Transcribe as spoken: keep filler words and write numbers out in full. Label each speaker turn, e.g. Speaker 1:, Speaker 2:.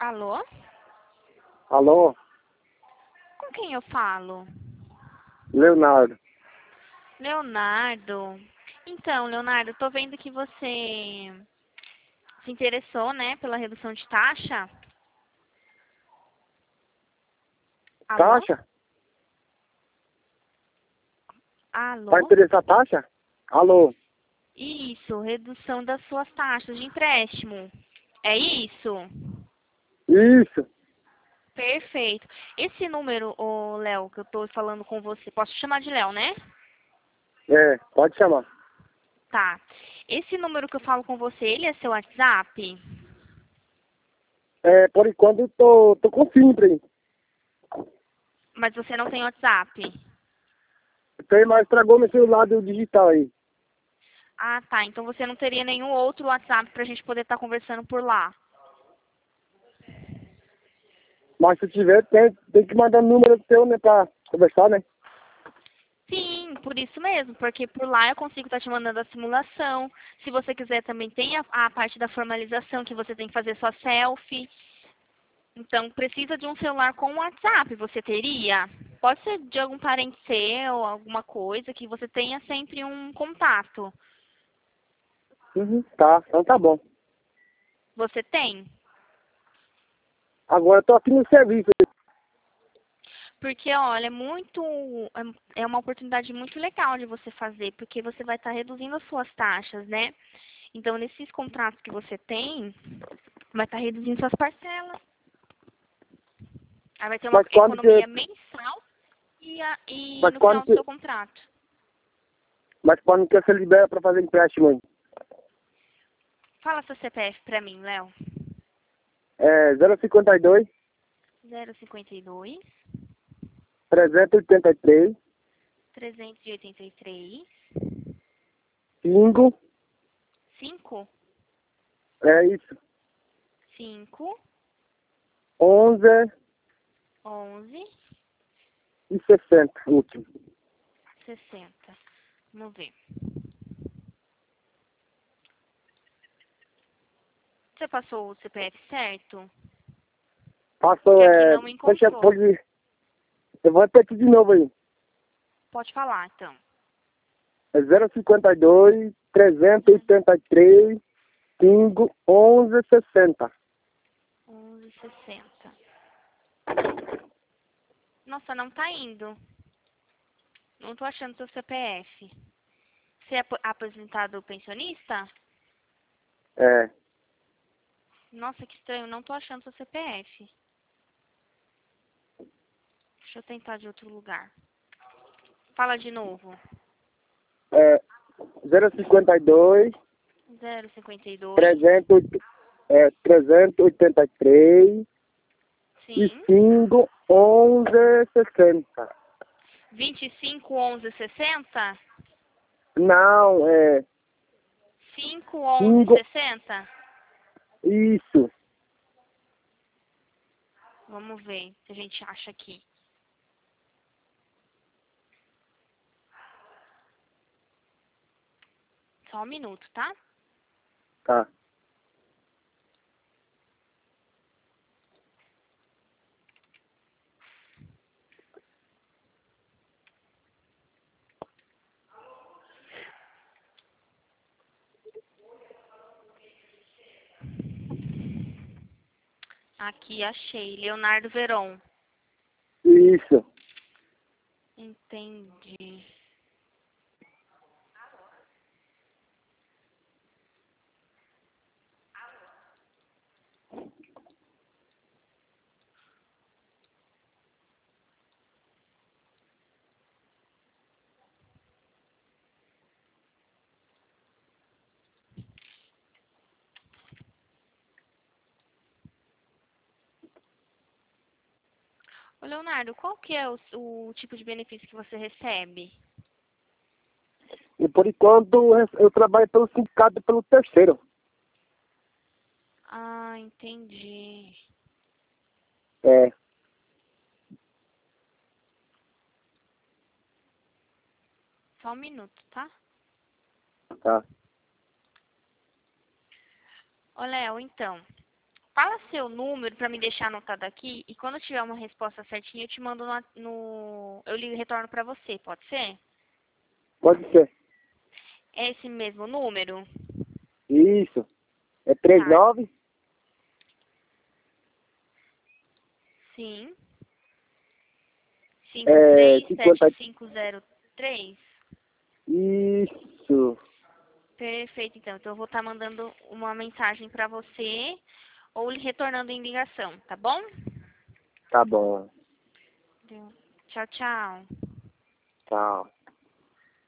Speaker 1: Alô?
Speaker 2: Alô?
Speaker 1: Com quem eu falo?
Speaker 2: Leonardo.
Speaker 1: Leonardo. Então, Leonardo, tô vendo que você se interessou, né, pela redução de taxa. Alô?
Speaker 2: Taxa?
Speaker 1: Alô?
Speaker 2: Vai interessar a taxa? Alô?
Speaker 1: Isso, redução das suas taxas de empréstimo. É isso?
Speaker 2: Isso.
Speaker 1: Perfeito. Esse número, ô Léo, que eu tô falando com você, posso te chamar de Léo, né?
Speaker 2: É, pode chamar.
Speaker 1: Tá. Esse número que eu falo com você, ele é seu WhatsApp?
Speaker 2: É, por enquanto eu tô, tô com simples.
Speaker 1: Mas você não tem WhatsApp?
Speaker 2: Tem, mas estragou meu celular do digital aí.
Speaker 1: Ah, tá. Então você não teria nenhum outro WhatsApp pra gente poder estar conversando por lá.
Speaker 2: Mas se tiver, tem, tem que mandar o número seu, né, pra conversar, né?
Speaker 1: Sim, por isso mesmo, porque por lá eu consigo estar te mandando a simulação. Se você quiser também tem a, a parte da formalização, que você tem que fazer sua selfie. Então precisa de um celular com WhatsApp, você teria? Pode ser de algum parente seu, alguma coisa, que você tenha sempre um contato.
Speaker 2: Uhum. Tá, então tá bom.
Speaker 1: Você tem?
Speaker 2: Agora eu tô aqui no serviço.
Speaker 1: Porque, olha, é muito, é é uma oportunidade muito legal de você fazer, porque você vai estar reduzindo as suas taxas, né? Então, nesses contratos que você tem, vai estar reduzindo suas parcelas. Aí vai ter uma
Speaker 2: Mas quando que,
Speaker 1: economia mensal e, a- e
Speaker 2: mas
Speaker 1: no
Speaker 2: quando
Speaker 1: final do
Speaker 2: que,
Speaker 1: seu contrato.
Speaker 2: mas quando que você libera pra fazer empréstimo aí?
Speaker 1: Fala seu C P F pra mim, Léo.
Speaker 2: É zero cinquenta e dois,
Speaker 1: zero cinquenta e dois,
Speaker 2: trezentos e oitenta e três,
Speaker 1: trezentos e oitenta e três,
Speaker 2: cinco,
Speaker 1: cinco,
Speaker 2: é isso,
Speaker 1: cinco,
Speaker 2: onze
Speaker 1: onze,
Speaker 2: e sessenta, último.
Speaker 1: sessenta. Vamos ver. Você passou o C P F certo?
Speaker 2: Passou,
Speaker 1: Que aqui
Speaker 2: é,
Speaker 1: não me
Speaker 2: deixa,
Speaker 1: encontrou.
Speaker 2: pode, eu vou repetir de novo aí.
Speaker 1: Pode falar, então.
Speaker 2: É zero cinquenta e dois, trezentos e oitenta e três, cinco, onze, sessenta.
Speaker 1: onze e sessenta. Nossa, não tá indo. Não tô achando seu C P F. Você é ap- aposentado pensionista?
Speaker 2: É,
Speaker 1: Nossa, que estranho. Não tô achando seu C P F. Deixa eu tentar de outro lugar. Fala de novo.
Speaker 2: é zero cinquenta e dois,
Speaker 1: zero cinquenta e dois.
Speaker 2: trezentos, é, trezentos e oitenta e três e
Speaker 1: Sim.
Speaker 2: cinco, onze, sessenta.
Speaker 1: vinte e cinco, onze, sessenta?
Speaker 2: Não, é
Speaker 1: cinco, onze,
Speaker 2: cinco,
Speaker 1: sessenta?
Speaker 2: isso.
Speaker 1: Vamos ver se a gente acha aqui. Só um minuto, tá?
Speaker 2: Tá,
Speaker 1: Aqui achei. Leonardo Veron.
Speaker 2: isso.
Speaker 1: Entendi. Ô, Leonardo, qual que é o, o tipo de benefício que você recebe?
Speaker 2: E por enquanto eu eu trabalho pelo sindicato e pelo terceiro.
Speaker 1: Ah, entendi.
Speaker 2: É,
Speaker 1: Só um minuto, tá?
Speaker 2: tá.
Speaker 1: Ô, Léo, então, fala seu número para me deixar anotado aqui e quando eu tiver uma resposta certinha eu te mando no, no eu lhe retorno para você, pode ser?
Speaker 2: Pode ser.
Speaker 1: É esse mesmo número?
Speaker 2: Isso. É trinta e
Speaker 1: Tá.
Speaker 2: nove?
Speaker 1: Sim.
Speaker 2: É,
Speaker 1: cinco três
Speaker 2: cinquenta.
Speaker 1: sete cinco zero três?
Speaker 2: Isso.
Speaker 1: Perfeito, então. Então eu vou estar mandando uma mensagem para você ou lhe retornando em ligação, tá bom?
Speaker 2: Tá bom.
Speaker 1: Tchau, tchau.
Speaker 2: Tchau.